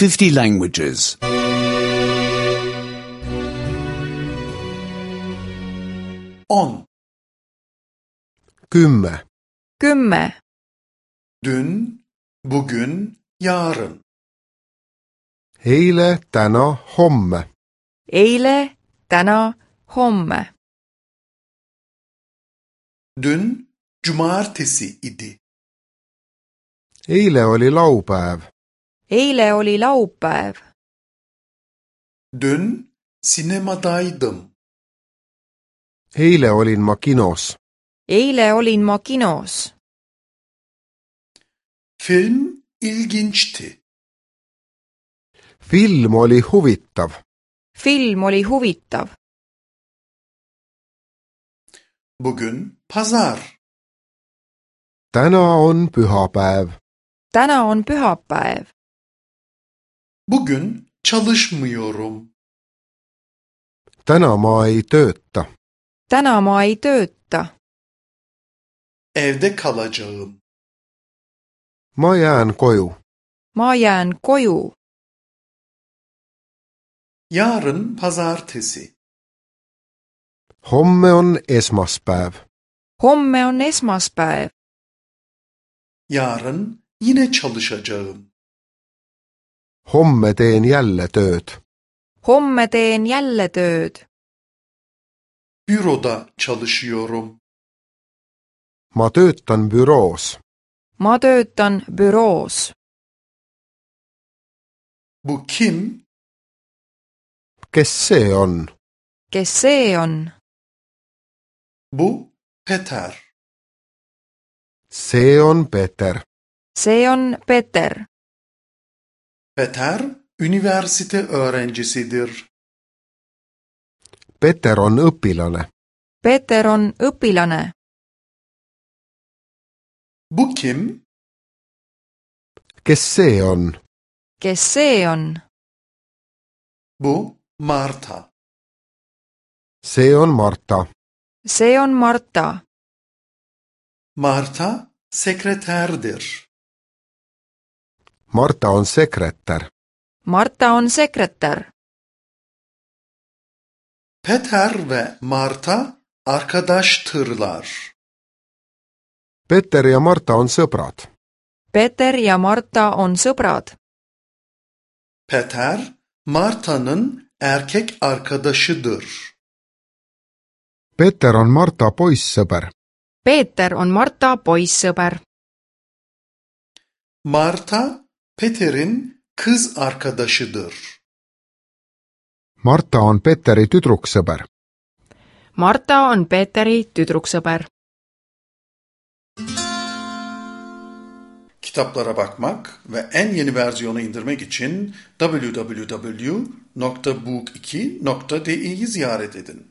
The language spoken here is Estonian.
50 languages. 10. 10. 10. Dün, bugün, yarın. Eile, täna, homme. Eile, täna, homme. Dün cumartesi idi. Eile oli laupäev. Eile oli laupäev. Dün sinemadaydım. Eile olin ma kinos. Eile olin ma kinos. Film ilginçti. Film oli huvitav. Film oli huvitav. Bugün pazar. Täna on pühapäev. Täna on pühapäev. Bugün çalışmıyorum. Täna ma ei tööta. Täna ma ei tööta. Evde kalacağım. Ma jään koju. Ma jään koju. Yarın pazartesi. Homme on esmaspäev. Homme on esmaspäev. Yarın yine çalışacağım. Homme teen jälle tööd. Homme teen jälle tööd. Büroda çalışıyorum. Ma töötan büroos. Ma töötan büroos. Bu kim? Kes see on? Kes see on? Bu Peter. See on Peter. See on Peter. Peter üniversite öğrencisidir. Peter on õpilane. Peter on õpilane. Bu kim? Kes see on? Kes see on? Bu Marta. See on Marta. See on Marta. Marta sekreterdir. Marta on sekretär. Marta on sekretär. Peter ve Marta arkadaştırlar. Peter ja Marta on sõbrad. Peter ja Marta on sõbrad. Peter, Marta'nın erkek arkadaşıdır. Peter on Marta poissõber. Peeter on Marta poissõber. Marta, Peter'in kız arkadaşıdır. Marta on Peteri tüdruksõber. Marta on Peeteri tüdruksõber. Kitaplara bakmak ve en yeni versiyonu indirmek için www.book2.de'yi ziyaret edin.